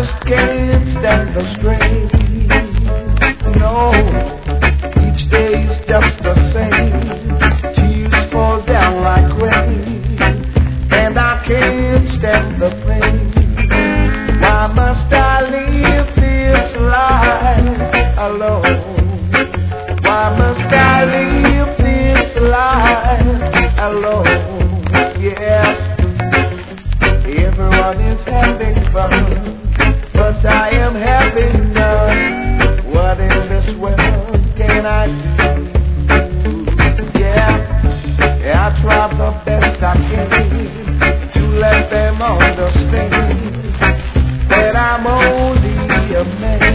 just can't stand the strain. No, each day's just the same. Tears fall down like rain, and I can't stand the pain. Why must I live this life alone? Why must I live this life alone? Yeah. Everyone is having fun, but I am having none. What in this world can I do? Yeah, I try the best I can to let them understand that I'm only a man.